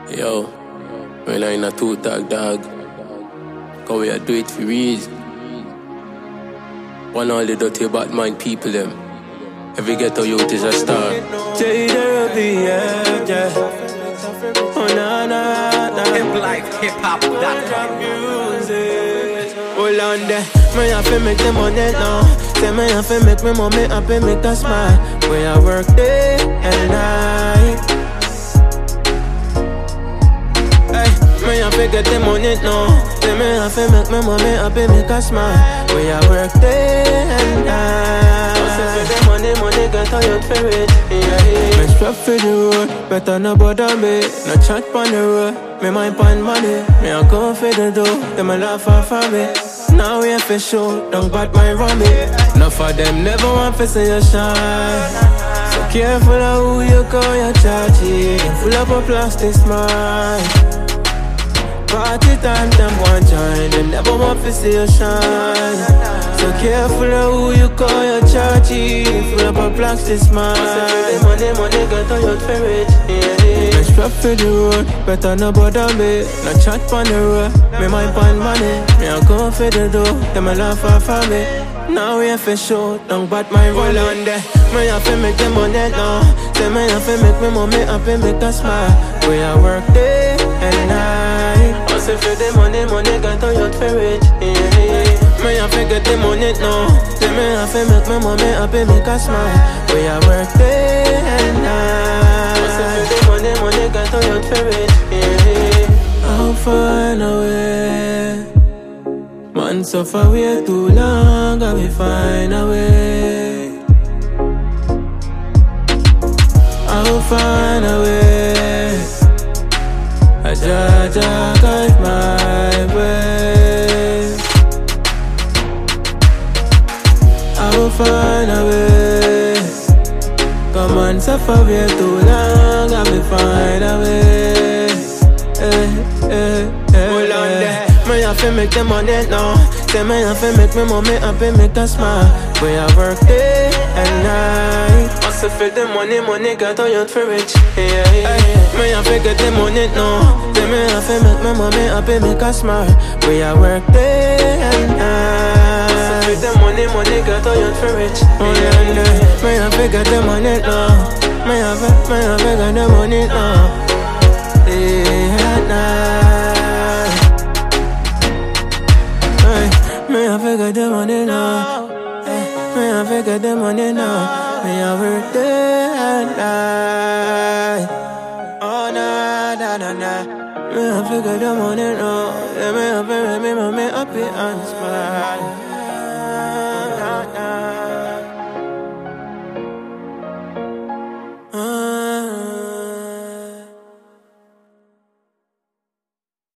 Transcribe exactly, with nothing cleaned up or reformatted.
Yo, when I in a two tag dog, cause we a do it for reason. One all the dirty bad mind people them. Every ghetto youth is a star. Jay Derby, yeah, yeah. Oh na na na. Hip life, hip hop, that music. Hold on there, me have to make the money now. Say me have to make me mommy happy, make her smile. We I work day and night. Me have to get the money now. Say me have to make me mommy happy, make her smile. We I work day and night. Say for the money, money get a youth for it. Yeah, yeah. Me strap for the road, better no bother me. No chat on the road, me mind pan money. Me a go for the dough, them a laugh off of me. Now we have to show, don't bad mind from me. Enough of them never want to see you shine. So careful of who you call your chargy. Full up of plastic smile. Party time, them want join. Them never want to see you shine. So careful of who you call your chargy. Full up of plastic smile. Money, money, get on your spirit. Me strap for the road, better no bother me. No chat on the road, me mind pan money. Me a go for the dough, them a laugh off of me. Now we have to show, don't bad my roll on there. Me have to make the money now. Say me have to make me mommy happy, make her smile. We a work day and night. Also for the money, money get on your spirit. Yeah, yeah. Me have to get the money now. Say me have to make me mommy happy, make her smile. We a work day and night. Also for the money, money get on your spirit. Yeah, I'll find a way. Man suffer way too long, I will find a way. I will find a way. I just guide my way. I will find a way. Come on, suffer way too long, I will find a way. Eh, eh, eh, hold on there. Me have to make the money now. Say me have to make me mommy happy, make her smile. We a work day and night. Also for the money, money get on youth for rich. Yeah, yeah, yeah. Me have to get the money now. Say me have to make me mommy happy, make her smile. We a work day and night. Also for the money, money get on youth for rich. Oh yeah, yeah. Me have to get the money now. Me have to, me have to get the money now. Yeah, night. Me I figure the money now. Me I figure the money now. Me I work day and night. Oh na na na na. Me I figure the money now. Me I figure me mommy happy and smile.